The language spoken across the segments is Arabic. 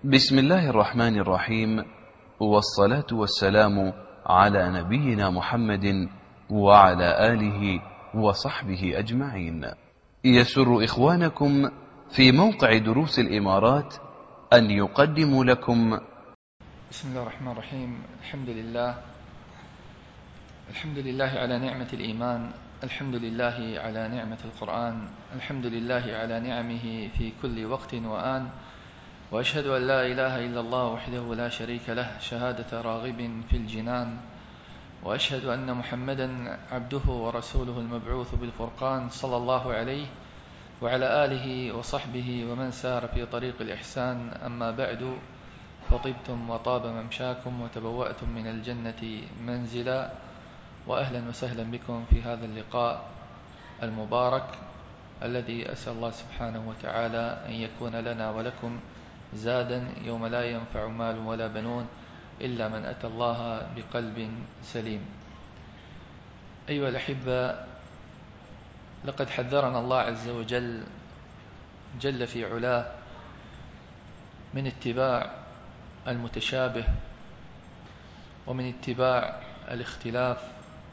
بسم الله الرحمن الرحيم، والصلاة والسلام على نبينا محمد وعلى آله وصحبه أجمعين. يسر إخوانكم في موقع دروس الإمارات أن يقدموا لكم بسم الله الرحمن الرحيم. الحمد لله على نعمة الإيمان، الحمد لله على نعمة القرآن، الحمد لله على نعمه في كل وقت وآن، وأشهد أن لا إله إلا الله وحده لا شريك له شهادة راغب في الجنان، وأشهد أن محمدا عبده ورسوله المبعوث بالفرقان صلى الله عليه وعلى آله وصحبه ومن سار في طريق الإحسان. أما بعد، فطبتم وطاب ممشاكم وتبوأتم من الجنة منزلا، وأهلا وسهلا بكم في هذا اللقاء المبارك الذي أسأل الله سبحانه وتعالى أن يكون لنا ولكم زادا يوم لا ينفع مال ولا بنون إلا من أتى الله بقلب سليم. أيها الأحبة، لقد حذرنا الله عز وجل جل في علاه من اتباع المتشابه ومن اتباع الاختلاف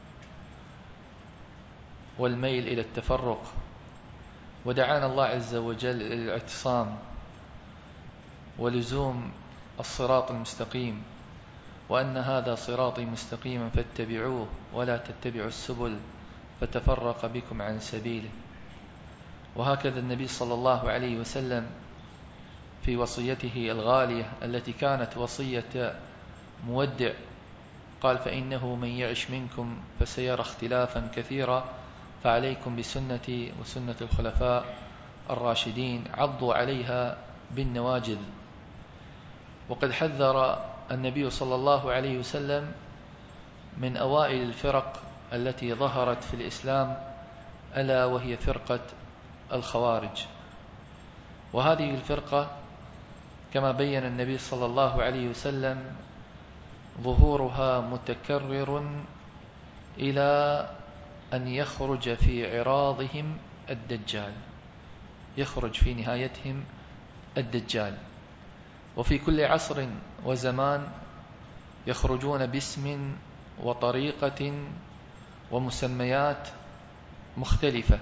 والميل إلى التفرق، ودعانا الله عز وجل إلى الاعتصام ولزوم الصراط المستقيم، وأن هذا صراطي مستقيما فاتبعوه ولا تتبعوا السبل فتفرق بكم عن سبيله. وهكذا النبي صلى الله عليه وسلم في وصيته الغالية التي كانت وصية مودع قال: فإنه من يعش منكم فسيرى اختلافا كثيرا، فعليكم بسنتي وسنة الخلفاء الراشدين عضوا عليها بالنواجذ. وقد حذر النبي صلى الله عليه وسلم من أوائل الفرق التي ظهرت في الإسلام، ألا وهي فرقة الخوارج. وهذه الفرقة كما بين النبي صلى الله عليه وسلم ظهورها متكرر إلى أن يخرج في عراضهم الدجال، يخرج في نهايتهم الدجال. وفي كل عصر وزمان يخرجون باسم وطريقة ومسميات مختلفة.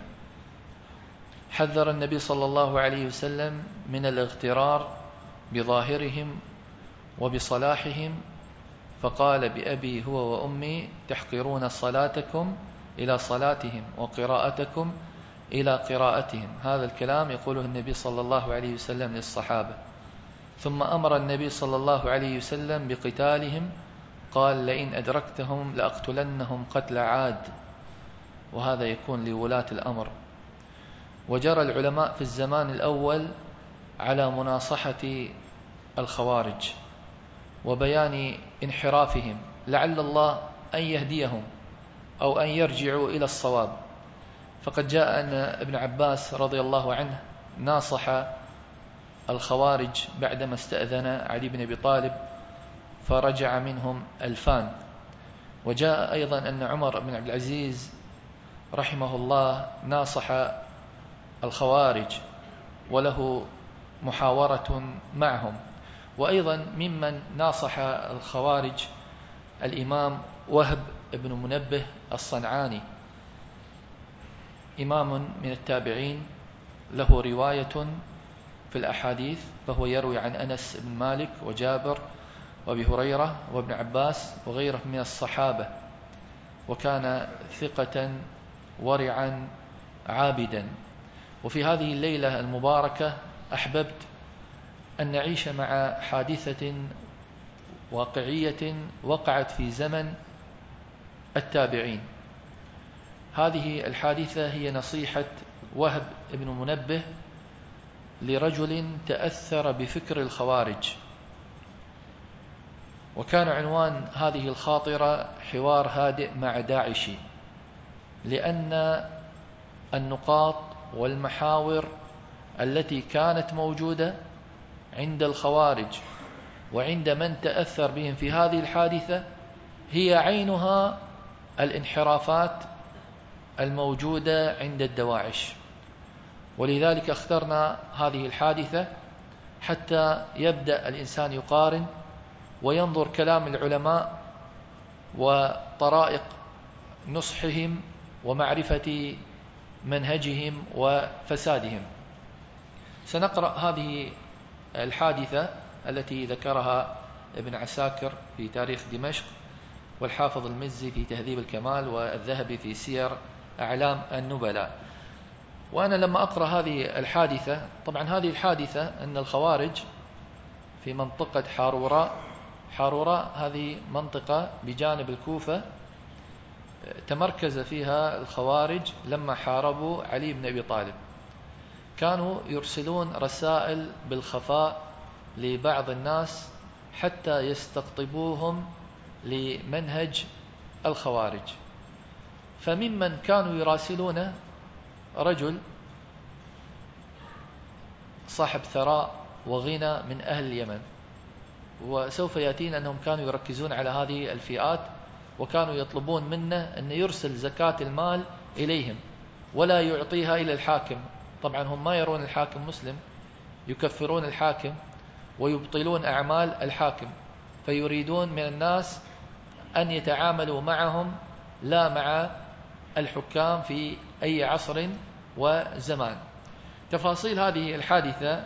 حذر النبي صلى الله عليه وسلم من الاغترار بظاهرهم وبصلاحهم، فقال: بأبي هو وأمي تحقرون صلاتكم إلى صلاتهم وقراءتكم إلى قراءتهم. هذا الكلام يقوله النبي صلى الله عليه وسلم للصحابة. ثم أمر النبي صلى الله عليه وسلم بقتالهم، قال: لئن أدركتهم لأقتلنهم قتل عاد. وهذا يكون لولاة الأمر. وجرى العلماء في الزمان الأول على مناصحة الخوارج وبيان انحرافهم، لعل الله أن يهديهم أو أن يرجعوا إلى الصواب. فقد جاء أن ابن عباس رضي الله عنه ناصح الخوارج بعدما استأذن علي بن أبي طالب فرجع منهم 2000. وجاء أيضا أن عمر بن عبد العزيز رحمه الله ناصح الخوارج وله محاورة معهم. وأيضا ممن ناصح الخوارج الإمام وهب بن منبه الصنعاني، إمام من التابعين له رواية في الأحاديث، فهو يروي عن أنس بن مالك وجابر وأبي هريرة وابن عباس وغيره من الصحابة، وكان ثقة ورعا عابدا. وفي هذه الليلة المباركة أحببت أن نعيش مع حادثة واقعية وقعت في زمن التابعين. هذه الحادثة هي نصيحة وهب بن منبه لرجل تأثر بفكر الخوارج. وكان عنوان هذه الخاطرة حوار هادئ مع داعشي، لأن النقاط والمحاور التي كانت موجودة عند الخوارج وعند من تأثر بهم في هذه الحادثة هي عينها الانحرافات الموجودة عند الدواعش. ولذلك اخترنا هذه الحادثة حتى يبدأ الإنسان يقارن وينظر كلام العلماء وطرائق نصحهم ومعرفة منهجهم وفسادهم. سنقرأ هذه الحادثة التي ذكرها ابن عساكر في تاريخ دمشق، والحافظ المزي في تهذيب الكمال، والذهبي في سير أعلام النبلاء. وأنا لما أقرأ هذه الحادثة، طبعا هذه الحادثة أن الخوارج في منطقة حاروراء هذه منطقة بجانب الكوفة تمركز فيها الخوارج لما حاربوا علي بن أبي طالب. كانوا يرسلون رسائل بالخفاء لبعض الناس حتى يستقطبوهم لمنهج الخوارج. فممن كانوا يراسلون رجل صاحب ثراء وغنى من أهل اليمن، وسوف يأتينا أنهم كانوا يركزون على هذه الفئات، وكانوا يطلبون منه أن يرسل زكاة المال إليهم ولا يعطيها إلى الحاكم. طبعا هم ما يرون الحاكم مسلم، يكفرون الحاكم ويبطلون أعمال الحاكم، فيريدون من الناس أن يتعاملوا معهم لا مع الحكام في أي عصر وزمان. تفاصيل هذه الحادثة: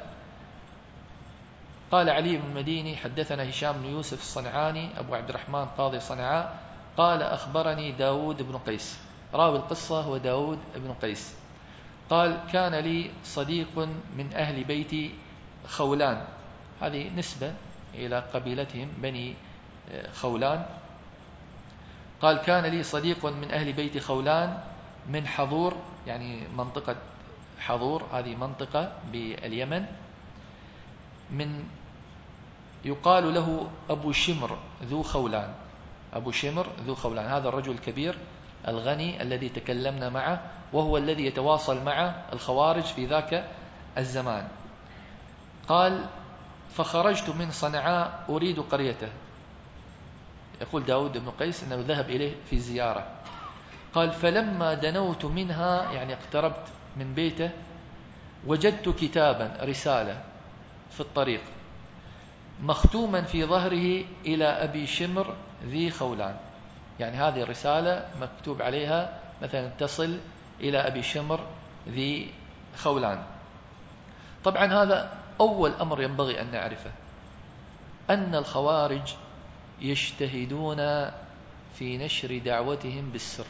قال علي بن المديني حدثنا هشام بن يوسف الصنعاني أبو عبد الرحمن قاضي صنعاء قال أخبرني داود بن قيس. راوي القصة هو داود بن قيس. قال كان لي صديق من أهل بيت خولان، هذه نسبة إلى قبيلتهم بني خولان. قال كان لي صديق من أهل بيت خولان من حضور، يعني منطقة حضور هذه منطقة باليمن، من يقال له أبو شمر ذو خولان. أبو شمر ذو خولان هذا الرجل الكبير الغني الذي تكلمنا معه، وهو الذي يتواصل مع الخوارج في ذاك الزمان. قال فخرجت من صنعاء أريد قريته. يقول داود بن قيس أنه ذهب إليه في زيارة. قال فلما دنوت منها، يعني اقتربت من بيته، وجدت كتابا رسالة في الطريق مختوما في ظهره إلى أبي شمر ذي خولان، يعني هذه الرسالة مكتوب عليها مثلا تصل إلى أبي شمر ذي خولان. طبعا هذا أول أمر ينبغي أن نعرفه، أن الخوارج يجتهدون في نشر دعوتهم بالسر،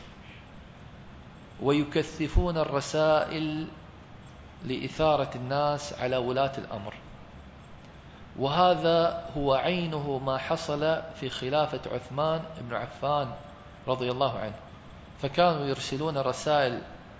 ويكثفون الرسائل لإثارة الناس على ولاة الأمر. وهذا هو عينه ما حصل في خلافة عثمان بن عفان رضي الله عنه، فكانوا يرسلون الرسائل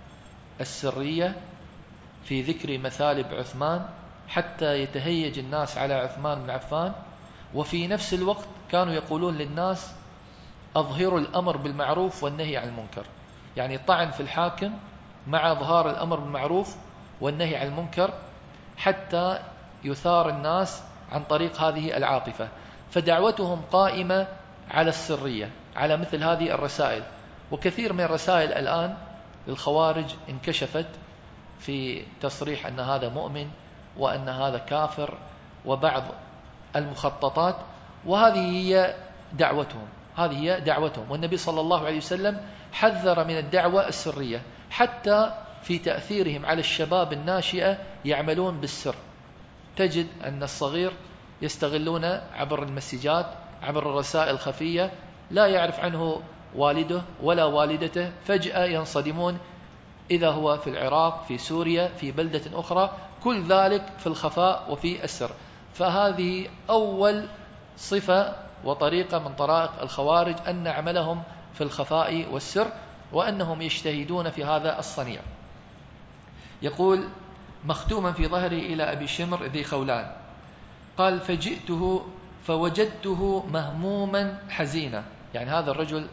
السرية في ذكر مثالب عثمان حتى يتهيج الناس على عثمان بن عفان، وفي نفس الوقت كانوا يقولون للناس أظهروا الأمر بالمعروف والنهي عن المنكر، يعني طعن في الحاكم مع إظهار الأمر بالمعروف والنهي عن المنكر حتى يثار الناس عن طريق هذه العاطفة. فدعوتهم قائمة على السرية، على مثل هذه الرسائل. وكثير من الرسائل الآن للخوارج انكشفت في تصريح أن هذا مؤمن وأن هذا كافر وبعض المخططات، وهذه هي دعوتهم، هذه هي دعوتهم. والنبي صلى الله عليه وسلم حذر من الدعوة السرية، حتى في تأثيرهم على الشباب الناشئة يعملون بالسر. تجد أن الصغير يستغلون عبر المسجات، عبر الرسائل الخفية، لا يعرف عنه والده ولا والدته، فجأة ينصدمون إذا هو في العراق، في سوريا، في بلدة أخرى، كل ذلك في الخفاء وفي السر. فهذه أول صفة وطريقة من طرائق الخوارج، أن عملهم في الخفاء والسر، وأنهم يجتهدون في هذا الصنيع. يقول مختوما في ظهري إلى أبي شمر ذي خولان. قال فجئته فوجدته مهموما حزينا، يعني هذا الرجل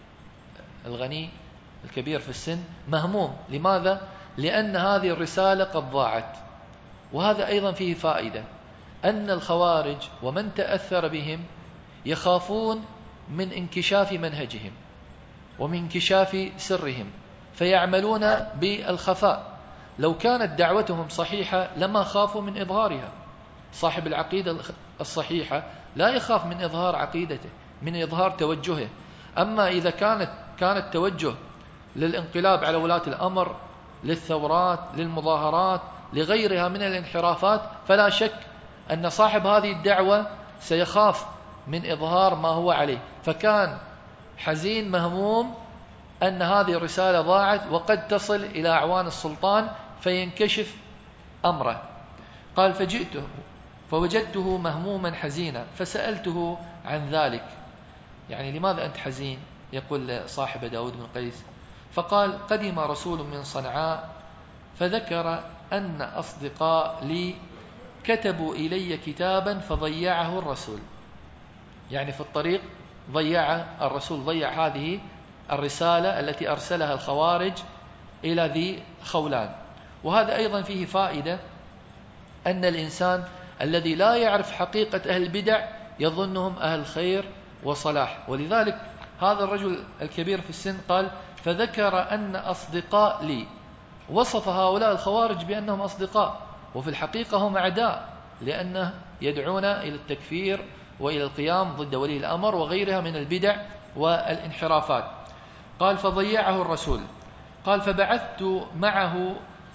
الغني الكبير في السن مهموم. لماذا؟ لأن هذه الرسالة قد ضاعت. وهذا أيضا فيه فائدة، أن الخوارج ومن تأثر بهم يخافون من انكشاف منهجهم ومن انكشاف سرهم، فيعملون بالخفاء. لو كانت دعوتهم صحيحة لما خافوا من إظهارها، صاحب العقيدة الصحيحة لا يخاف من إظهار عقيدته، من إظهار توجهه. أما إذا كان التوجه للانقلاب على ولاة الأمر، للثورات، للمظاهرات، لغيرها من الانحرافات، فلا شك أن صاحب هذه الدعوة سيخاف من إظهار ما هو عليه. فكان حزين مهموم أن هذه الرسالة ضاعت وقد تصل إلى أعوان السلطان فينكشف أمره. قال: فجئته فوجدته مهموما حزينا فسألته عن ذلك، يعني لماذا أنت حزين؟ يقول صاحب داود بن قيس. فقال: قدم رسول من صنعاء فذكر أن أصدقاء لي كتبوا إلي كتابا فضيعه الرسول، يعني في الطريق الرسول ضيع هذه الرسالة التي أرسلها الخوارج إلى ذي خولان. وهذا أيضا فيه فائدة، أن الإنسان الذي لا يعرف حقيقة أهل البدع يظنهم أهل خير وصلاح. ولذلك هذا الرجل الكبير في السن قال: فذكر أن أصدقاء لي، وصف هؤلاء الخوارج بأنهم أصدقاء، وفي الحقيقة هم أعداء، لأنه يدعون إلى التكفير وإلى القيام ضد ولي الأمر وغيرها من البدع والانحرافات. قال: فضيعه الرسول. قال: فبعثت معه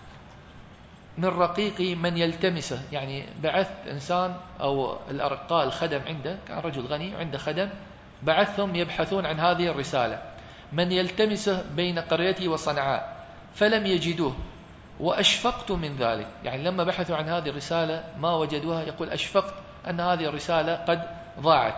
من رقيقي من يلتمسه، يعني بعثت إنسان أو الأرقاء الخدم عنده، كان رجل غني عنده خدم، بعثهم يبحثون عن هذه الرسالة، من يلتمسه بين قريتي وصنعاء فلم يجدوه وأشفقت من ذلك. يعني لما بحثوا عن هذه الرسالة ما وجدوها، يقول: أشفقت أن هذه الرسالة قد ضاعت.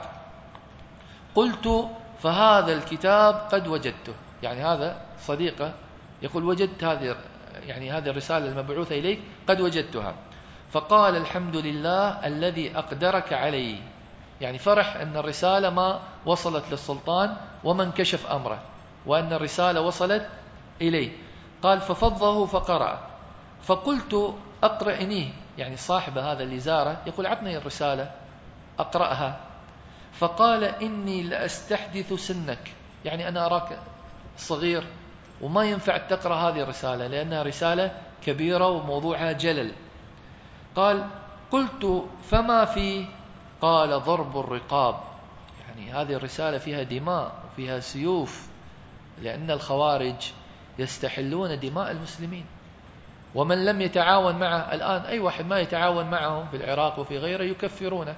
قلت: فهذا الكتاب قد وجدته، يعني هذا صديقه يقول: وجدت هذه الرسالة المبعوثة إليك قد وجدتها. فقال: الحمد لله الذي أقدرك علي، يعني فرح أن الرسالة ما وصلت للسلطان وما انكشف أمره، وأن الرسالة وصلت إليه. قال: ففضه فقرأ. فقلت: أقرأنيه، يعني صاحب هذا اللي زاره يقول: عطني الرسالة أقرأها. فقال: إني لأستحدث سنك، يعني أنا أراك صغير وما ينفع تقرأ هذه الرسالة لأنها رسالة كبيرة وموضوعها جلل. قال: قلت: فما فيه؟ قال: ضرب الرقاب، يعني هذه الرسالة فيها دماء وفيها سيوف، لأن الخوارج يستحلون دماء المسلمين، ومن لم يتعاون معه الآن، أي واحد ما يتعاون معهم في العراق وفي غيره يكفرونه،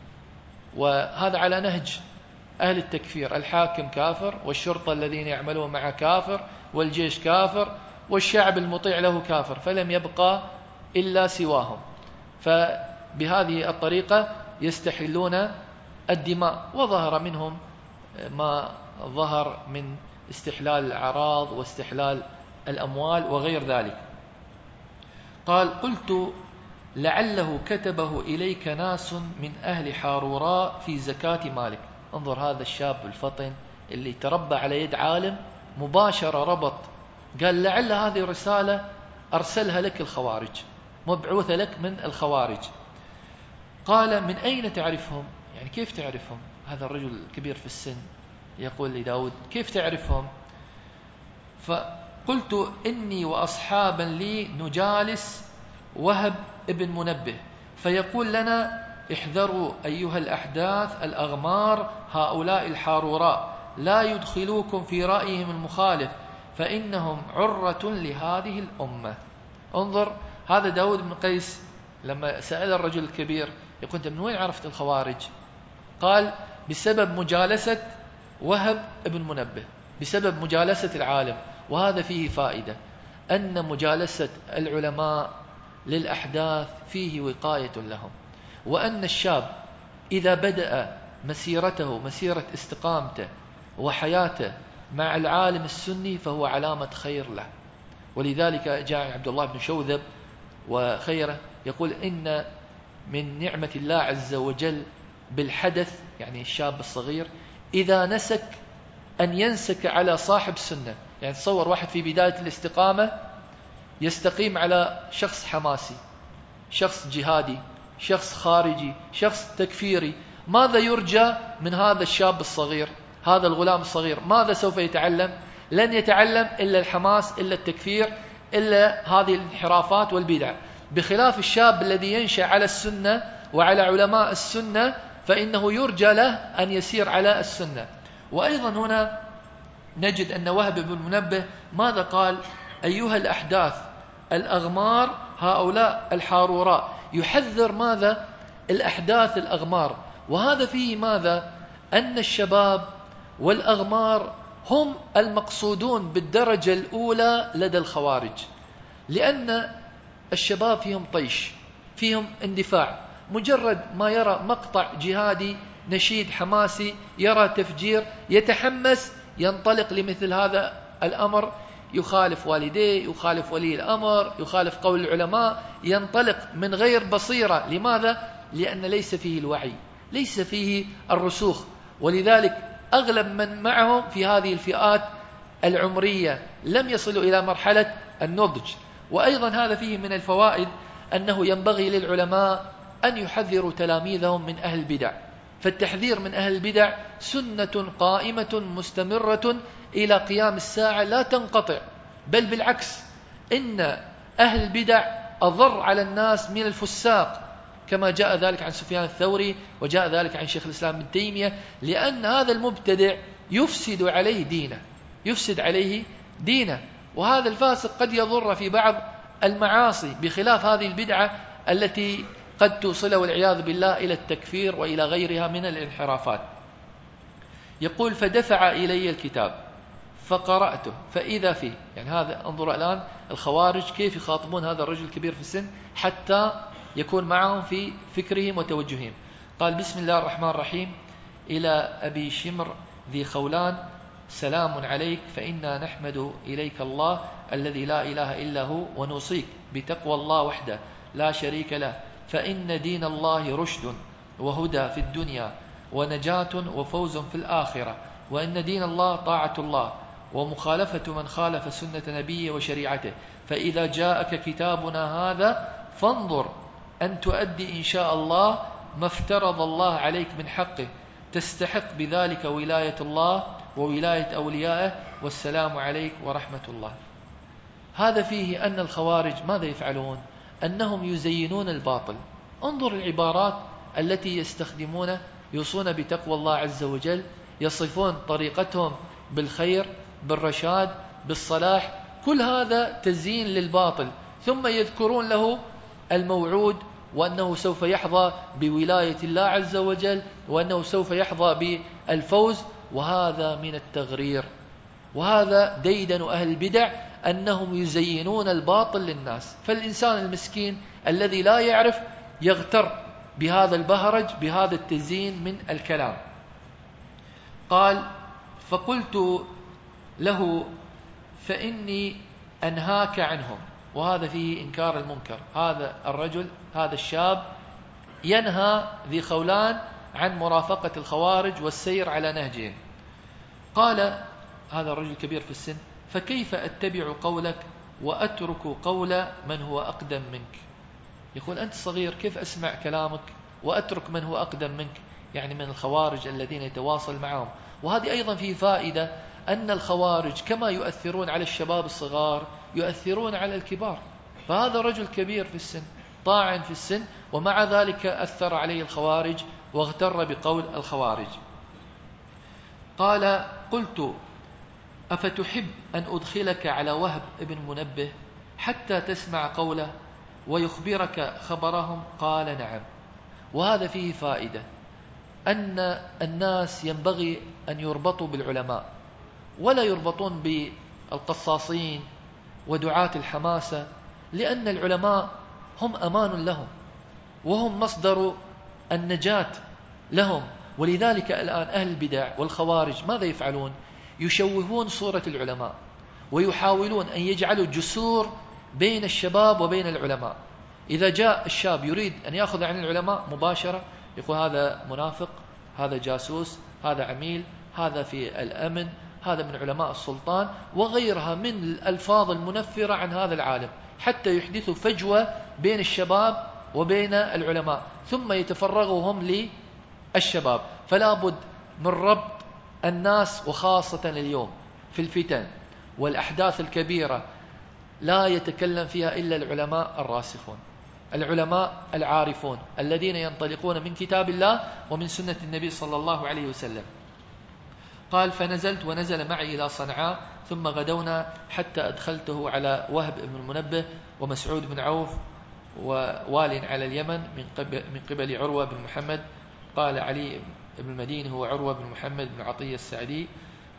وهذا على نهج أهل التكفير. الحاكم كافر، والشرطة الذين يعملون معه كافر، والجيش كافر، والشعب المطيع له كافر، فلم يبقى إلا سواهم. فبهذه الطريقة يستحلون الدماء، وظهر منهم ما ظهر من استحلال الأعراض واستحلال الأموال وغير ذلك. قال: قلت: لعله كتبه إليك ناس من أهل حاروراء في زكاة مالك. انظر هذا الشاب الفطن اللي تربى على يد عالم، مباشرة ربط، قال: لعل هذه الرسالة أرسلها لك الخوارج، مبعوثة لك من الخوارج. قال: من أين تعرفهم؟ يعني كيف تعرفهم؟ هذا الرجل الكبير في السن يقول لداود: كيف تعرفهم؟ فقلت: إني وأصحابا لي نجالس وهب ابن منبه فيقول لنا: احذروا أيها الأحداث الأغمار هؤلاء الحاروراء، لا يدخلوكم في رأيهم المخالف فإنهم عرة لهذه الأمة. انظر هذا داود بن قيس لما سأل الرجل الكبير يقول: أنت من وين عرفت الخوارج؟ قال: بسبب مجالسة وهب ابن منبه، بسبب مجالسة العالم. وهذا فيه فائدة، أن مجالسة العلماء للأحداث فيه وقاية لهم، وأن الشاب إذا بدأ مسيرته، مسيرة استقامته وحياته مع العالم السني فهو علامة خير له. ولذلك جاء عبد الله بن شوذب وخيره يقول: إن من نعمة الله عز وجل بالحدث، يعني الشاب الصغير، إذا نسك أن ينسك على صاحب سنة. يعني تصور واحد في بداية الاستقامة يستقيم على شخص حماسي، شخص جهادي، شخص خارجي، شخص تكفيري، ماذا يرجى من هذا الشاب الصغير، هذا الغلام الصغير؟ ماذا سوف يتعلم؟ لن يتعلم إلا الحماس، إلا التكفير، إلا هذه الانحرافات والبدع. بخلاف الشاب الذي ينشأ على السنة وعلى علماء السنة فإنه يرجى له أن يسير على السنة. وأيضا هنا نجد أن وهب بن منبه ماذا قال؟ أيها الأحداث الأغمار هؤلاء الحاروراء، يحذر ماذا؟ الأحداث الأغمار. وهذا فيه ماذا؟ أن الشباب والأغمار هم المقصودون بالدرجة الأولى لدى الخوارج، لأن الشباب فيهم طيش، فيهم اندفاع، مجرد ما يرى مقطع جهادي، نشيد حماسي، يرى تفجير، يتحمس، ينطلق لمثل هذا الأمر، يخالف والديه، يخالف ولي الأمر، يخالف قول العلماء، ينطلق من غير بصيرة. لماذا؟ لأن ليس فيه الوعي، ليس فيه الرسوخ. ولذلك أغلب من معهم في هذه الفئات العمرية لم يصلوا إلى مرحلة النضج. وأيضا هذا فيه من الفوائد أنه ينبغي للعلماء أن يحذروا تلاميذهم من أهل البدع، فالتحذير من أهل البدع سنة قائمة مستمرة إلى قيام الساعة لا تنقطع، بل بالعكس إن أهل البدع أضر على الناس من الفساق، كما جاء ذلك عن سفيان الثوري وجاء ذلك عن شيخ الإسلام ابن تيمية، لأن هذا المبتدع يفسد عليه دينه، وهذا الفاسق قد يضر في بعض المعاصي، بخلاف هذه البدعة التي قد توصله والعياذ بالله إلى التكفير وإلى غيرها من الانحرافات. يقول: فدفع إلي الكتاب فقرأته فإذا فيه، يعني هذا انظروا الآن الخوارج كيف يخاطبون هذا الرجل الكبير في السن حتى يكون معهم في فكرهم وتوجههم. قال: بسم الله الرحمن الرحيم، إلى أبي شمر ذي خولان، سلام عليك، فإنا نحمد إليك الله الذي لا إله إلا هو، ونوصيك بتقوى الله وحده لا شريك له، فإن دين الله رشد وهدى في الدنيا ونجاة وفوز في الآخرة، وإن دين الله طاعة الله ومخالفة من خالف سنة نبيه وشريعته، فإذا جاءك كتابنا هذا فانظر أن تؤدي إن شاء الله ما افترض الله عليك من حقه، تستحق بذلك ولاية الله وولاية أوليائه، والسلام عليك ورحمة الله. هذا فيه أن الخوارج ماذا يفعلون؟ أنهم يزينون الباطل. انظر العبارات التي يستخدمون، يوصون بتقوى الله عز وجل، يصفون طريقتهم بالخير، بالرشاد، بالصلاح، كل هذا تزيين للباطل، ثم يذكرون له الموعود، وأنه سوف يحظى بولاية الله عز وجل، وأنه سوف يحظى بالفوز، وهذا من التغرير، وهذا ديدن أهل البدع أنهم يزينون الباطل للناس. فالإنسان المسكين الذي لا يعرف يغتر بهذا البهرج، بهذا التزيين من الكلام. قال: فقلت له فإني أنهاك عنهم، وهذا فيه إنكار المنكر. هذا الرجل، هذا الشاب ينهى ذي خولان عن مرافقة الخوارج والسير على نهجهم. قال هذا الرجل كبير في السن: فكيف أتبع قولك وأترك قول من هو أقدم منك؟ يقول أنت صغير، كيف أسمع كلامك وأترك من هو أقدم منك، يعني من الخوارج الذين يتواصل معهم. وهذه أيضا فيه فائدة، أن الخوارج كما يؤثرون على الشباب الصغار يؤثرون على الكبار. فهذا رجل كبير في السن، طاعن في السن، ومع ذلك أثر عليه الخوارج واغتر بقول الخوارج. قال: قلت: أفتحب أن أدخلك على وهب ابن منبه حتى تسمع قوله ويخبرك خبرهم؟ قال: نعم. وهذا فيه فائدة، أن الناس ينبغي أن يربطوا بالعلماء، ولا يربطون بالقصاصين ودعاة الحماسة، لأن العلماء هم أمان لهم، وهم مصدر النجاة لهم. ولذلك الآن أهل البدع والخوارج ماذا يفعلون؟ يشوهون صورة العلماء، ويحاولون أن يجعلوا جسور بين الشباب وبين العلماء. إذا جاء الشاب يريد أن يأخذ عن العلماء مباشرة، يقول هذا منافق، هذا جاسوس، هذا عميل، هذا في الأمن، هذا من علماء السلطان، وغيرها من الألفاظ المنفرة عن هذا العالم، حتى يحدثوا فجوة بين الشباب وبين العلماء، ثم يتفرغوا هم للشباب. فلا بد من ربط الناس، وخاصة اليوم في الفتن والأحداث الكبيرة لا يتكلم فيها إلا العلماء الراسخون. العلماء العارفون الذين ينطلقون من كتاب الله ومن سنة النبي صلى الله عليه وسلم. قال ونزل معي إلى صنعاء ثم غدونا حتى أدخلته على وهب بن المنبه ومسعود بن عوف ووال على اليمن من قبل عروة بن محمد. قال علي بن المديني هو عروة بن محمد بن عطية السعدي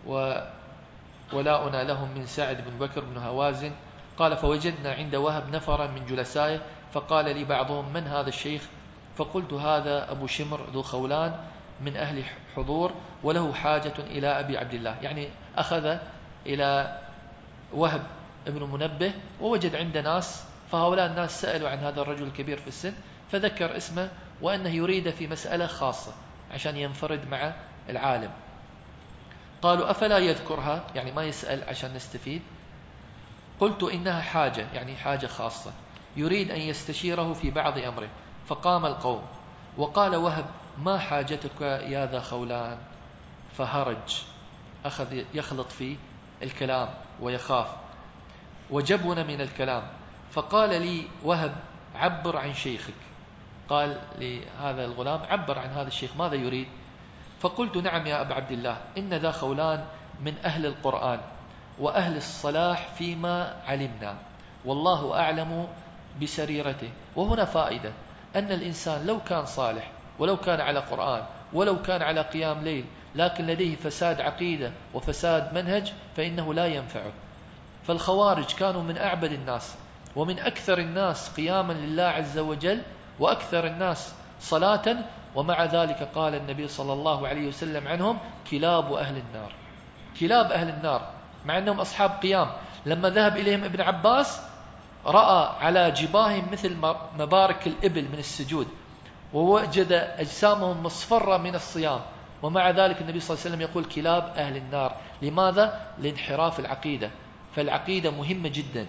ولاؤنا لهم من سعد بن بكر بن هوازن. قال فوجدنا عند وهب نفرا من جلسائه فقال لي بعضهم من هذا الشيخ؟ فقلت هذا أبو شمر ذو خولان من أهل حضور وله حاجة إلى أبي عبد الله. يعني أخذ إلى وهب ابن منبه ووجد عند ناس، فهؤلاء الناس سألوا عن هذا الرجل الكبير في السن فذكر اسمه وأنه يريد في مسألة خاصة عشان ينفرد مع العالم. قالوا أفلا يذكرها، يعني ما يسأل عشان نستفيد. قلت إنها حاجة، يعني حاجة خاصة، يريد أن يستشيره في بعض أمره. فقام القوم وقال وهب ما حاجتك يا ذا خولان؟ فهرج، أخذ يخلط في الكلام ويخاف وجبن من الكلام. فقال لي وهب عبر عن شيخك. قال لهذا الغلام عبر عن هذا الشيخ ماذا يريد؟ فقلت نعم يا أبا عبد الله إن ذا خولان من أهل القرآن وأهل الصلاح فيما علمنا، والله أعلم بسريرته. وهنا فائدة أن الإنسان لو كان صالح ولو كان على قرآن ولو كان على قيام ليل لكن لديه فساد عقيدة وفساد منهج فإنه لا ينفعه. فالخوارج كانوا من أعبد الناس ومن أكثر الناس قياما لله عز وجل وأكثر الناس صلاة، ومع ذلك قال النبي صلى الله عليه وسلم عنهم كلاب أهل النار. كلاب أهل النار مع أنهم أصحاب قيام. لما ذهب إليهم ابن عباس رأى على جباههم مثل مبارك الإبل من السجود ووجد أجسامهم مصفرة من الصيام، ومع ذلك النبي صلى الله عليه وسلم يقول كلاب أهل النار. لماذا؟ لانحراف العقيدة، فالعقيدة مهمة جدا.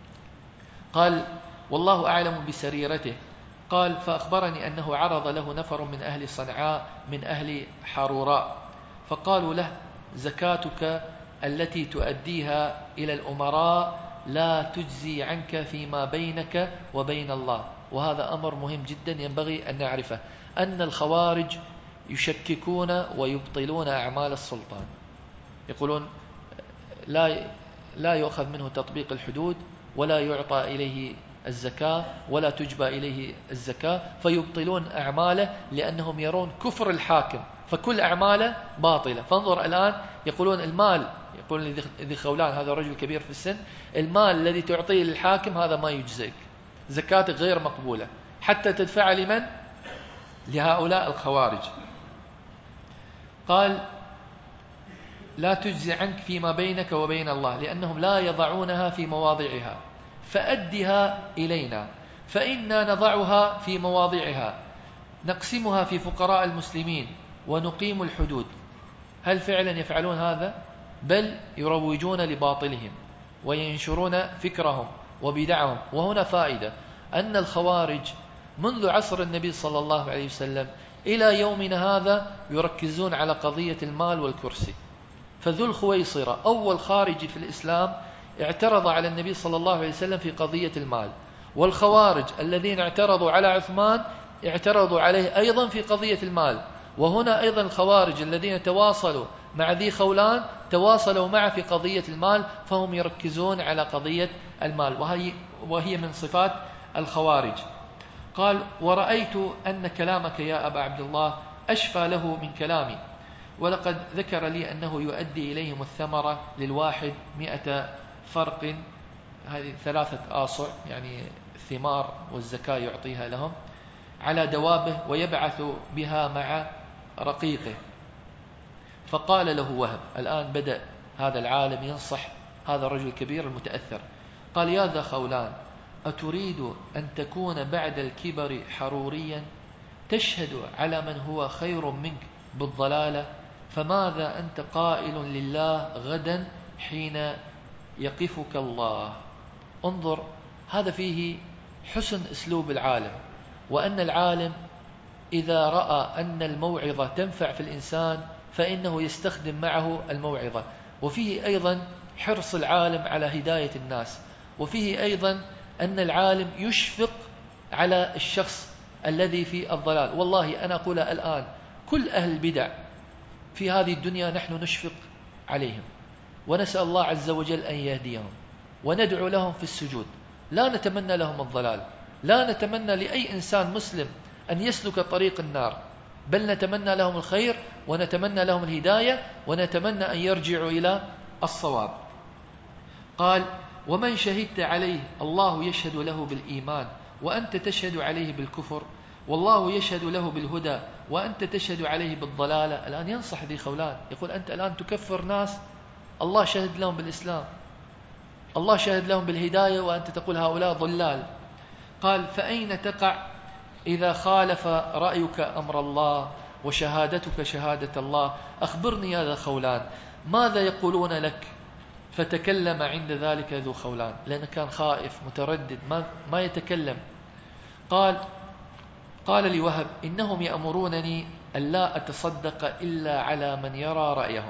قال والله أعلم بسريرته. قال فأخبرني أنه عرض له نفر من أهل صنعاء من أهل حروراء فقالوا له زكاتك التي تؤديها إلى الأمراء لا تجزي عنك فيما بينك وبين الله. وهذا أمر مهم جدا ينبغي أن نعرفه، أن الخوارج يشككون ويبطلون أعمال السلطان. يقولون لا يؤخذ منه تطبيق الحدود ولا يعطى إليه الزكاة ولا تجبى إليه الزكاة، فيبطلون أعماله لأنهم يرون كفر الحاكم فكل أعماله باطلة. فانظر الآن يقولون المال، يقول ذي خولان هذا الرجل كبير في السن، المال الذي تعطيه للحاكم هذا ما يجزيك، زكاتك غير مقبولة حتى تدفع لمن؟ لهؤلاء الخوارج. قال لا تجزي عنك فيما بينك وبين الله لأنهم لا يضعونها في مواضعها فأدها إلينا فإنا نضعها في مواضعها نقسمها في فقراء المسلمين ونقيم الحدود. هل فعلا يفعلون هذا؟ بل يروجون لباطلهم وينشرون فكرهم وبدعهم. وهنا فائدة أن الخوارج منذ عصر النبي صلى الله عليه وسلم إلى يومنا هذا يركزون على قضية المال والكرسي. فذو الخويصرة أول خارجي في الإسلام اعترض على النبي صلى الله عليه وسلم في قضية المال، والخوارج الذين اعترضوا على عثمان اعترضوا عليه أيضا في قضية المال. وهنا أيضا الخوارج الذين تواصلوا مع ذي خولان تواصلوا معه في قضية المال، فهم يركزون على قضية المال وهي من صفات الخوارج. قال ورأيت أن كلامك يا أبا عبد الله أشفى له من كلامي، ولقد ذكر لي أنه يؤدي إليهم الثمرة للواحد 100 فرق، هذه 3 آصع يعني الثمار والزكاة يعطيها لهم على دوابه ويبعث بها مع رقيقه. فقال له وهب، الآن بدأ هذا العالم ينصح هذا الرجل الكبير المتأثر، قال يا ذا خولان أتريد أن تكون بعد الكبر حروريا تشهد على من هو خير منك بالضلالة؟ فماذا أنت قائل لله غدا حين يقفك الله؟ انظر، هذا فيه حسن أسلوب العالم، وأن العالم إذا رأى أن الموعظة تنفع في الإنسان فإنه يستخدم معه الموعظة. وفيه أيضا حرص العالم على هداية الناس، وفيه أيضا أن العالم يشفق على الشخص الذي في الضلال. والله أنا أقول الآن كل أهل البدع في هذه الدنيا نحن نشفق عليهم ونسأل الله عز وجل أن يهديهم وندعو لهم في السجود. لا نتمنى لهم الضلال، لا نتمنى لأي إنسان مسلم أن يسلك طريق النار، بل نتمنى لهم الخير ونتمنى لهم الهداية ونتمنى أن يرجعوا إلى الصواب. قال: ومن شهدت عليه الله يشهد له بالإيمان وأنت تشهد عليه بالكفر، والله يشهد له بالهدى وأنت تشهد عليه بالضلالة. الآن ينصح ذي خولان، يقول أنت الآن تكفر ناس الله شهد لهم بالإسلام، الله شهد لهم بالهداية، وأنت تقول هؤلاء ضلال. قال: فأين تقع إذا خالف رأيك أمر الله وشهادتك شهادة الله؟ أخبرني يا ذا خولان ماذا يقولون لك؟ فتكلم عند ذلك ذو خولان، لأنه كان خائف متردد ما يتكلم. قال لوهب: إنهم يأمرونني ألا أتصدق إلا على من يرى رأيهم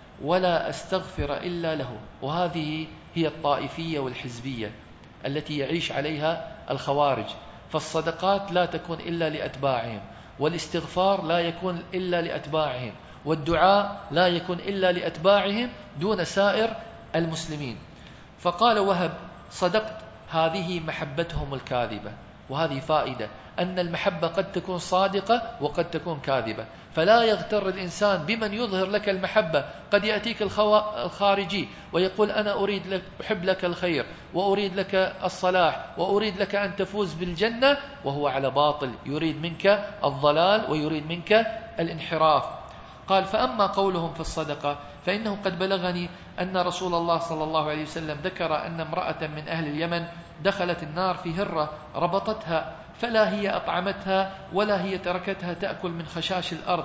ولا أستغفر إلا له. وهذه هي الطائفية والحزبية التي يعيش عليها الخوارج. فالصدقات لا تكون إلا لأتباعهم، والاستغفار لا يكون إلا لأتباعهم، والدعاء لا يكون إلا لأتباعهم دون سائر المسلمين. فقال وهب: صدقت، هذه محبتهم الكاذبة. وهذه فائدة أن المحبة قد تكون صادقة وقد تكون كاذبة، فلا يغتر الإنسان بمن يظهر لك المحبة. قد يأتيك الخارجي ويقول أنا أريد لك، أحب لك الخير وأريد لك الصلاح وأريد لك أن تفوز بالجنة، وهو على باطل، يريد منك الضلال ويريد منك الانحراف. قال: فأما قولهم في الصدقة فإنه قد بلغني أن رسول الله صلى الله عليه وسلم ذكر أن امرأة من أهل اليمن دخلت النار في هرة ربطتها، فلا هي أطعمتها ولا هي تركتها تأكل من خشاش الأرض.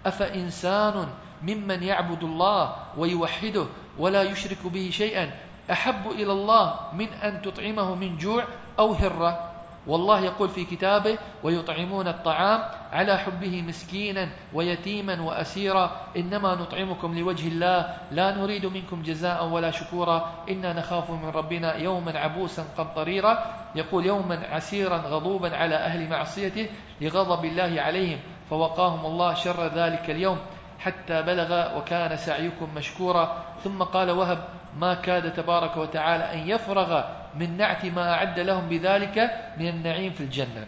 أفإنسان ممن يعبد الله ويوحده ولا يشرك به شيئا أحب إلى الله من أن تطعمه من جوع أو هرة؟ والله يقول في كتابه: ويطعمون الطعام على حبه مسكينا ويتيما وأسيرا، إنما نطعمكم لوجه الله لا نريد منكم جزاء ولا شكورا، إنا نخاف من ربنا يوما عبوسا قمطريرا. يقول: يوما عسيرا غضوبا على أهل معصيته لغضب الله عليهم، فوقاهم الله شر ذلك اليوم حتى بلغ وكان سعيكم مشكورا. ثم قال وهب: ما كاد تبارك وتعالى أن يفرغ من نعت ما أعد لهم بذلك من النعيم في الجنة.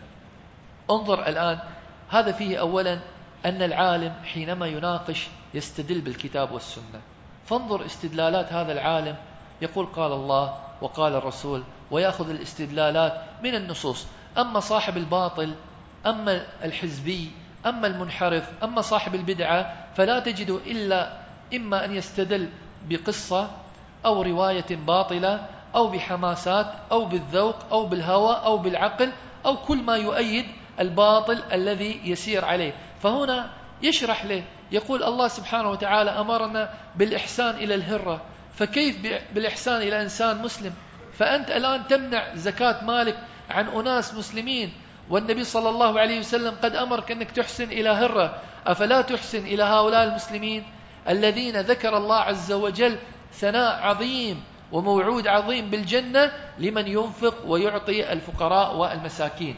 انظر الآن، هذا فيه أولا أن العالم حينما يناقش يستدل بالكتاب والسنة. فانظر استدلالات هذا العالم، يقول قال الله وقال الرسول، ويأخذ الاستدلالات من النصوص. أما صاحب الباطل، أما الحزبي، أما المنحرف، أما صاحب البدعة، فلا تجد إلا إما أن يستدل بقصة أو رواية باطلة أو بحماسات أو بالذوق أو بالهوى أو بالعقل أو كل ما يؤيد الباطل الذي يسير عليه. فهنا يشرح له، يقول الله سبحانه وتعالى أمرنا بالإحسان إلى الهرة، فكيف بالإحسان إلى إنسان مسلم؟ فأنت الآن تمنع زكاة مالك عن أناس مسلمين، والنبي صلى الله عليه وسلم قد أمرك أنك تحسن إلى هرة، أفلا تحسن إلى هؤلاء المسلمين الذين ذكر الله عز وجل ثناء عظيم وموعود عظيم بالجنة لمن ينفق ويعطي الفقراء والمساكين.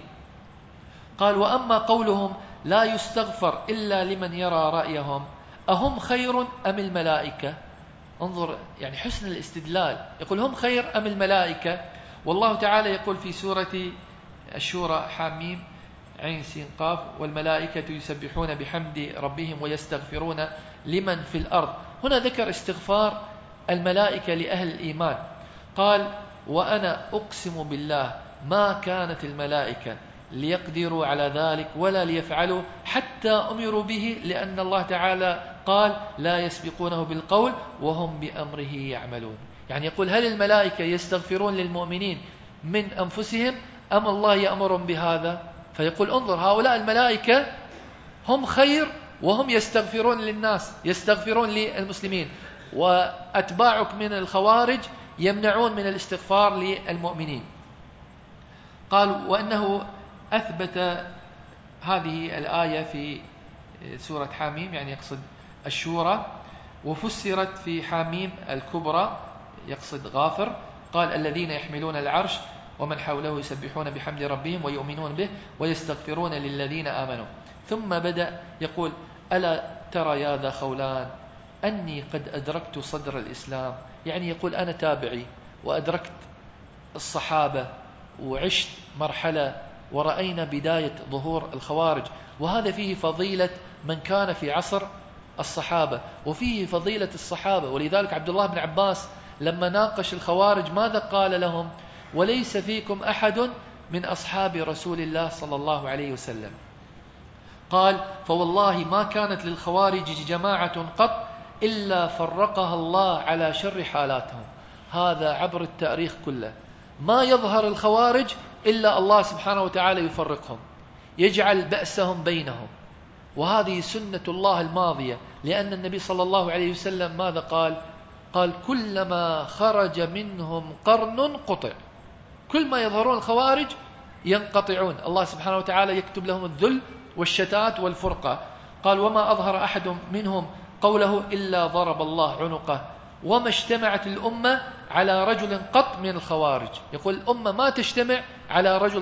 قال: وأما قولهم لا يستغفر إلا لمن يرى رأيهم أهم خير أم الملائكة؟ انظر يعني حسن الاستدلال، يقول هم خير أم الملائكة؟ والله تعالى يقول في سورة الشورى حاميم عين سين قاف: والملائكة يسبحون بحمد ربهم ويستغفرون لمن في الأرض. هنا ذكر استغفار الملائكة لأهل الإيمان. قال: وأنا أقسم بالله ما كانت الملائكة ليقدروا على ذلك ولا ليفعلوا حتى أمروا به، لأن الله تعالى قال: لا يسبقونه بالقول وهم بأمره يعملون. يعني يقول هل الملائكة يستغفرون للمؤمنين من أنفسهم أم الله يأمرهم بهذا؟ فيقول انظر، هؤلاء الملائكة هم خير وهم يستغفرون للناس، يستغفرون للمسلمين، وأتباعك من الخوارج يمنعون من الاستغفار للمؤمنين. قال: وأنه أثبت هذه الآية في سورة حاميم، يعني يقصد الشورى، وفسرت في حاميم الكبرى يقصد غافر. قال: الذين يحملون العرش ومن حوله يسبحون بحمد ربهم ويؤمنون به ويستغفرون للذين آمنوا. ثم بدأ يقول: ألا ترى يا ذا خولان أني قد أدركت صدر الإسلام. يعني يقول أنا تابعي وأدركت الصحابة وعشت مرحلة ورأينا بداية ظهور الخوارج، وهذا فيه فضيلة من كان في عصر الصحابة وفيه فضيلة الصحابة. ولذلك عبد الله بن عباس لما ناقش الخوارج ماذا قال لهم؟ وليس فيكم أحد من أصحاب رسول الله صلى الله عليه وسلم. قال: فوالله ما كانت للخوارج جماعة قط إلا فرقها الله على شر حالاتهم. هذا عبر التاريخ كله، ما يظهر الخوارج إلا الله سبحانه وتعالى يفرقهم، يجعل بأسهم بينهم، وهذه سنة الله الماضية. لأن النبي صلى الله عليه وسلم ماذا قال؟ قال: كلما خرج منهم قرن قطع. كل ما يظهرون الخوارج ينقطعون، الله سبحانه وتعالى يكتب لهم الذل والشتات والفرقة. قال: وما أظهر أحد منهم قوله إلا ضرب الله عنقه. وما اجتمعت الأمة على رجل قط من الخوارج. يقول الأمة ما تجتمع على رجل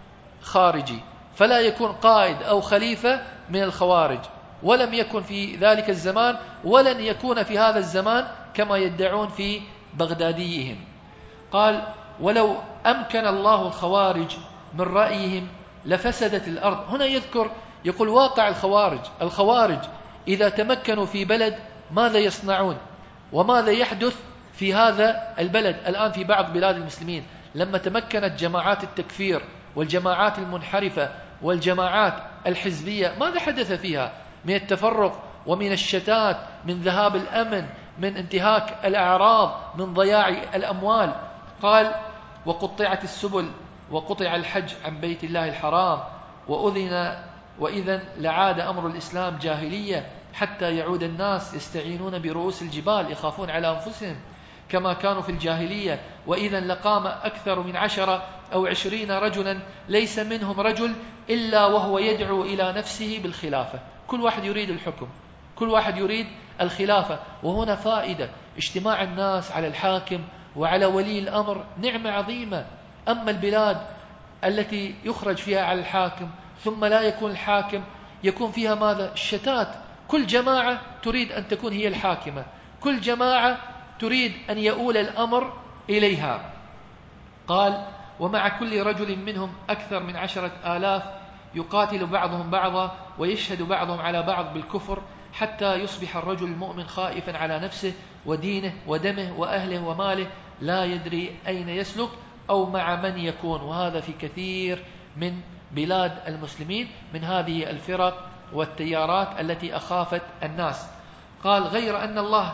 خارجي، فلا يكون قائد أو خليفة من الخوارج، ولم يكن في ذلك الزمان ولن يكون في هذا الزمان كما يدعون في بغداديهم. قال: ولو أمكن الله الخوارج من رأيهم لفسدت الأرض. هنا يذكر يقول واقع الخوارج إذا تمكنوا في بلد ماذا يصنعون وماذا يحدث في هذا البلد. الآن في بعض بلاد المسلمين لما تمكنت جماعات التكفير والجماعات المنحرفة والجماعات الحزبية ماذا حدث فيها من التفرق ومن الشتات، من ذهاب الأمن، من انتهاك الأعراض، من ضياع الأموال. قال: وقطعت السبل وقطع الحج عن بيت الله الحرام وإذن لعاد أمر الإسلام جاهلية حتى يعود الناس يستعينون برؤوس الجبال يخافون على أنفسهم كما كانوا في الجاهلية. وإذا لقام أكثر من 10 أو 20 رجلا ليس منهم رجل إلا وهو يدعو إلى نفسه بالخلافة. كل واحد يريد الحكم، كل واحد يريد الخلافة. وهنا فائدة اجتماع الناس على الحاكم وعلى ولي الأمر نعمة عظيمة. أما البلاد التي يخرج فيها على الحاكم ثم لا يكون الحاكم يكون فيها ماذا؟ الشتات. كل جماعة تريد أن تكون هي الحاكمة، كل جماعة تريد أن يؤول الأمر إليها. قال: ومع كل رجل منهم أكثر من 10,000 يقاتل بعضهم بعضا ويشهد بعضهم على بعض بالكفر حتى يصبح الرجل المؤمن خائفا على نفسه ودينه ودمه وأهله وماله لا يدري أين يسلك أو مع من يكون. وهذا في كثير من بلاد المسلمين من هذه الفرق والتيارات التي أخافت الناس. قال: غير أن الله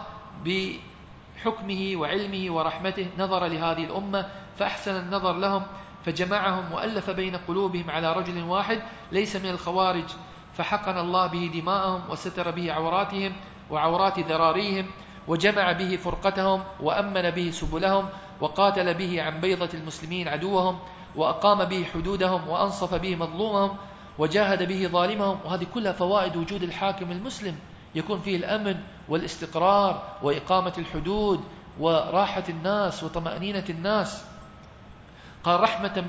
بحكمه وعلمه ورحمته نظر لهذه الأمة فأحسن النظر لهم فجمعهم وألف بين قلوبهم على رجل واحد ليس من الخوارج، فحقن الله به دماءهم وستر به عوراتهم وعورات ذراريهم وجمع به فرقتهم وأمن به سبلهم وقاتل به عن بيضة المسلمين عدوهم وأقام به حدودهم وأنصف به مظلومهم وجاهد به ظالمهم. وهذه كلها فوائد وجود الحاكم المسلم، يكون فيه الأمن والاستقرار وإقامة الحدود وراحة الناس وطمأنينة الناس. قال: رحمة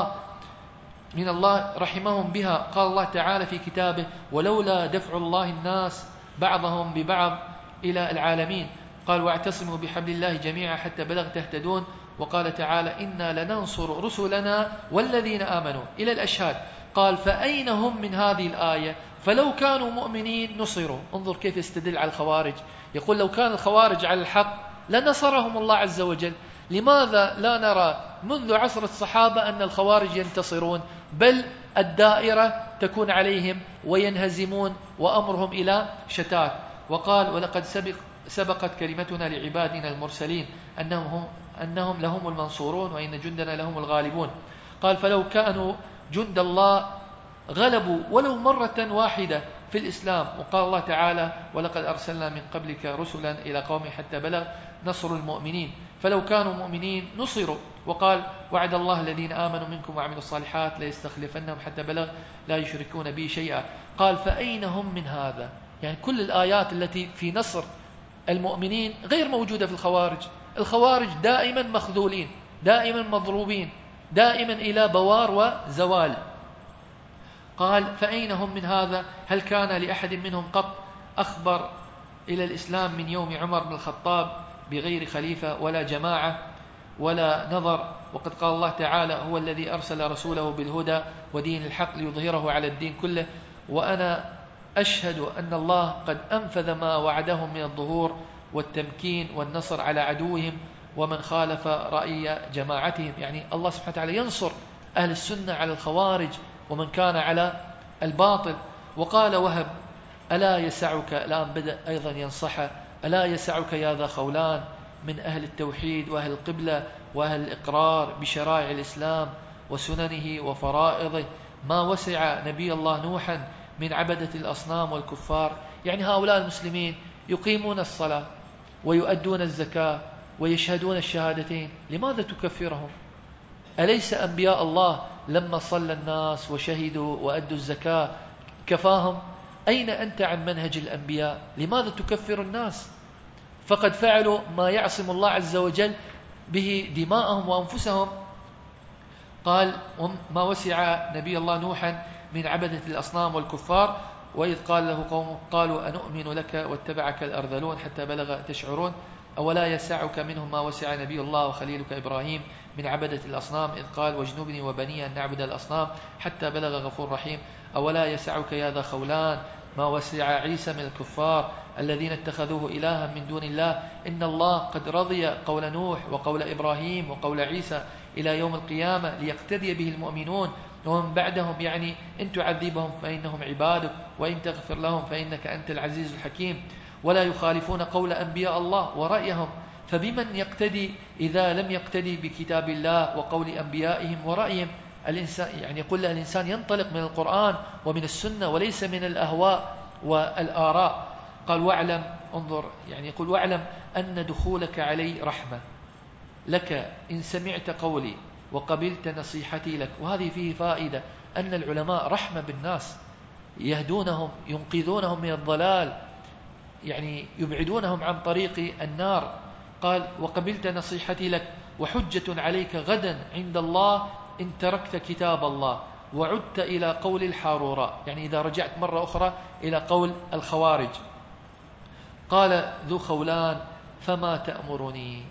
من الله رحمهم بها. قال الله تعالى في كتابه: ولولا دفع الله الناس بعضهم ببعض إلى العالمين. قال: واعتصموا بحبل الله جميعا حتى بلغ تهتدون. وقال تعالى: إنا لننصر رسلنا والذين آمنوا إلى الأشهاد. قال: فأين هم من هذه الآية؟ فلو كانوا مؤمنين نصروا. انظر كيف يستدل على الخوارج، يقول لو كان الخوارج على الحق لنصرهم الله عز وجل. لماذا لا نرى منذ عصر الصحابة أن الخوارج ينتصرون، بل الدائرة تكون عليهم وينهزمون وأمرهم إلى شتات. وقال: ولقد سبقت كلمتنا لعبادنا المرسلين أنهم لهم المنصورون وإن جندنا لهم الغالبون. قال: فلو كانوا جند الله غلبوا ولو مرة واحدة في الإسلام. وقال الله تعالى: ولقد أرسلنا من قبلك رسلا إلى قوم حتى بلغ نصر المؤمنين. فلو كانوا مؤمنين نصروا. وقال: وعد الله الذين آمنوا منكم وعملوا الصالحات ليستخلفنهم حتى بلغ لا يشركون به شيئا. قال: فأين هم من هذا؟ يعني كل الآيات التي في نصر المؤمنين غير موجودة في الخوارج. الخوارج دائما مخذولين، دائما مضروبين، دائما إلى بوار وزوال. قال فأين هم من هذا؟ هل كان لأحد منهم قط أخبر إلى الإسلام من يوم عمر بن الخطاب بغير خليفة ولا جماعة ولا نظر؟ وقد قال الله تعالى هو الذي أرسل رسوله بالهدى ودين الحق ليظهره على الدين كله. وأنا أشهد أن الله قد أنفذ ما وعدهم من الظهور والتمكين والنصر على عدوهم ومن خالف رأي جماعتهم. يعني الله سبحانه وتعالى ينصر أهل السنة على الخوارج ومن كان على الباطل. وقال وهب ألا يسعك، الآن بدأ أيضا ينصحه، ألا يسعك يا ذا خولان من أهل التوحيد وأهل القبلة وأهل الإقرار بشرائع الإسلام وسننه وفرائضه ما وسع نبي الله نوحا من عبدة الأصنام والكفار. يعني هؤلاء المسلمين يقيمون الصلاة ويؤدون الزكاة ويشهدون الشهادتين، لماذا تكفرهم؟ أليس أنبياء الله لما صلى الناس وشهدوا وأدوا الزكاة كفاهم؟ أين أنت عن منهج الأنبياء؟ لماذا تكفر الناس؟ فقد فعلوا ما يعصم الله عز وجل به دماءهم وأنفسهم. قال ما وسع نبي الله نوحا من عبدة الأصنام والكفار وإذ قال له قوم قالوا أنؤمن لك واتبعك الأرذلون حتى بلغ تشعرون أولا يسعك منهم ما وسع نبي الله وخليلك إبراهيم من عبدة الأصنام إذ قال واجنبني وبني أن نعبد الأصنام حتى بلغ غفور رحيم أولا يسعك يا ذا خولان ما وسع عيسى من الكفار الذين اتخذوه إلها من دون الله إن الله قد رضي قول نوح وقول إبراهيم وقول عيسى إلى يوم القيامة ليقتدي به المؤمنون ومن بعدهم. يعني إن تعذبهم فإنهم عبادك وإن تغفر لهم فإنك أنت العزيز الحكيم. ولا يخالفون قول أنبياء الله ورأيهم، فبمن يقتدي إذا لم يقتدي بكتاب الله وقول أنبيائهم ورأيهم؟ الإنسان يعني يقول له الإنسان ينطلق من القرآن ومن السنة وليس من الأهواء والآراء. قال واعلم، انظر يعني يقول واعلم أن دخولك علي رحمة لك إن سمعت قولي وقبلت نصيحتي لك. وهذه فيه فائدة أن العلماء رحمة بالناس، يهدونهم ينقذونهم من الضلال، يعني يبعدونهم عن طريق النار. قال وقبلت نصيحتي لك وحجة عليك غدا عند الله إن تركت كتاب الله وعدت إلى قول الحاروراء، يعني إذا رجعت مرة أخرى إلى قول الخوارج. قال ذو خولان فما تأمرني؟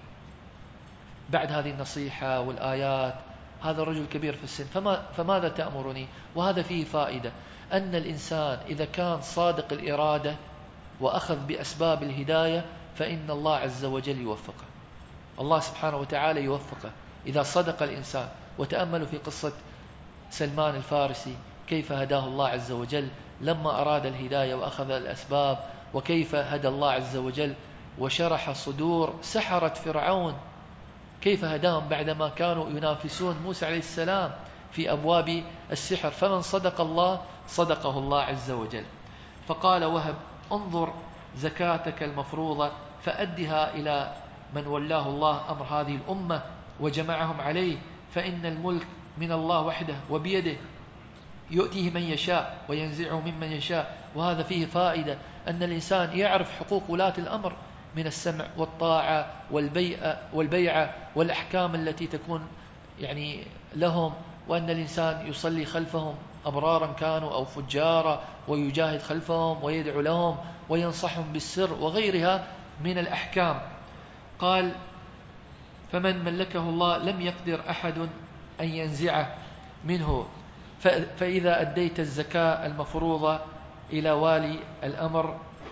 بعد هذه النصيحة والآيات هذا الرجل كبير في السن فماذا تأمرني؟ وهذا فيه فائدة أن الإنسان إذا كان صادق الإرادة وأخذ بأسباب الهداية فإن الله عز وجل يوفقه، الله سبحانه وتعالى يوفقه إذا صدق الإنسان. وتأملوا في قصة سلمان الفارسي كيف هداه الله عز وجل لما أراد الهداية وأخذ الأسباب، وكيف هدى الله عز وجل وشرح صدور سحرة فرعون، كيف هداهم بعدما كانوا ينافسون موسى عليه السلام في أبواب السحر. فمن صدق الله صدقه الله عز وجل. فقال وهب انظر زكاتك المفروضة فأدها إلى من ولاه الله أمر هذه الأمة وجمعهم عليه، فإن الملك من الله وحده وبيده يؤتيه من يشاء وينزعه ممن يشاء. وهذا فيه فائدة أن الإنسان يعرف حقوق ولاة الأمر من السمع والطاعة والبيعة والأحكام التي تكون يعني لهم، وأن الإنسان يصلي خلفهم أبرارا كانوا أو فجارا ويجاهد خلفهم ويدعو لهم وينصحهم بالسر وغيرها من الأحكام. قال فمن ملكه الله لم يقدر أحد أن ينزعه منه، فإذا أديت الزكاة المفروضة إلى والي الأمر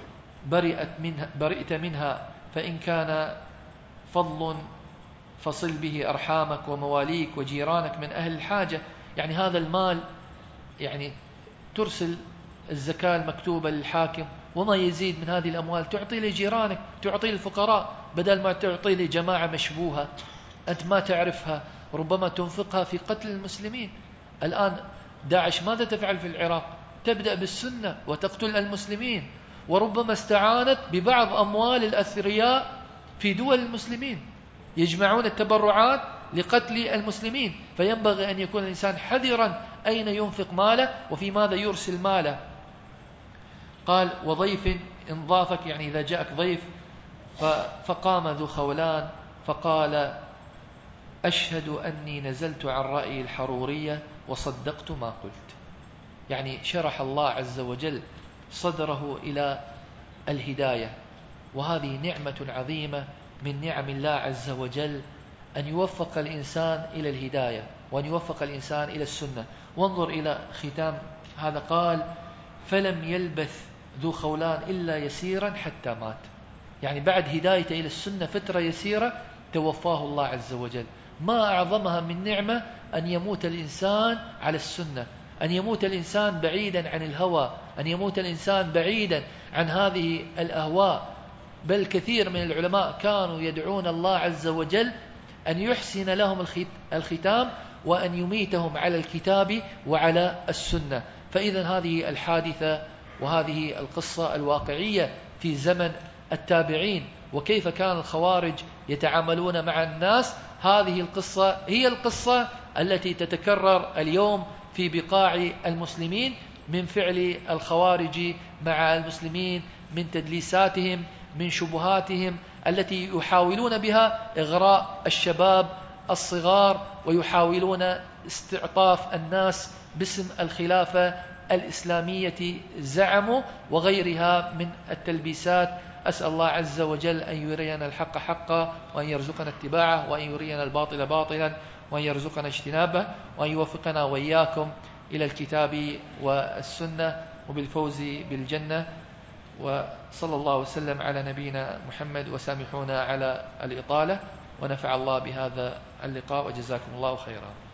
برئت منها، فإن كان فضل فصل به أرحامك ومواليك وجيرانك من أهل الحاجة. يعني هذا المال يعني ترسل الزكاة المكتوبة للحاكم وما يزيد من هذه الأموال تعطي لجيرانك، تعطي للفقراء، بدل ما تعطي لجماعة مشبوهة أنت ما تعرفها، ربما تنفقها في قتل المسلمين. الآن داعش ماذا تفعل في العراق؟ تبدأ بالسنة وتقتل المسلمين، وربما استعانت ببعض أموال الأثرياء في دول المسلمين يجمعون التبرعات لقتل المسلمين. فينبغي أن يكون الإنسان حذرا أين ينفق ماله وفي ماذا يرسل ماله. قال وضيف إن ضافك، يعني إذا جاءك ضيف. فقام ذو خولان فقال أشهد أني نزلت عن رأي الحرورية وصدقت ما قلت. يعني شرح الله عز وجل صدره إلى الهداية، وهذه نعمة عظيمة من نعم الله عز وجل، أن يوفق الإنسان إلى الهداية وأن يوفق الإنسان إلى السنة. وانظر إلى ختام هذا، قال فلم يلبث ذو خولان إلا يسيرا حتى مات. يعني بعد هدايته إلى السنة فترة يسيرة توفاه الله عز وجل. ما أعظمها من نعمة أن يموت الإنسان على السنة، أن يموت الإنسان بعيدا عن الهوى، أن يموت الإنسان بعيدا عن هذه الأهواء. بل كثير من العلماء كانوا يدعون الله عز وجل أن يحسن لهم الختام وأن يميتهم على الكتاب وعلى السنة. فإذا هذه الحادثة وهذه القصة الواقعية في زمن التابعين، وكيف كان الخوارج يتعاملون مع الناس، هذه القصة هي القصة التي تتكرر اليوم في بقاع المسلمين من فعل الخوارج مع المسلمين، من تدليساتهم، من شبهاتهم التي يحاولون بها إغراء الشباب الصغار، ويحاولون استعطاف الناس باسم الخلافة الإسلامية زعموا، وغيرها من التلبيسات. أسأل الله عز وجل أن يرينا الحق حقا وأن يرزقنا اتباعه، وأن يرينا الباطل باطلا وأن يرزقنا اجتنابه، وأن يوفقنا وإياكم إلى الكتاب والسنة وبالفوز بالجنة. وصلى الله وسلم على نبينا محمد، وسامحونا على الإطالة، ونفع الله بهذا اللقاء، وجزاكم الله خيرا.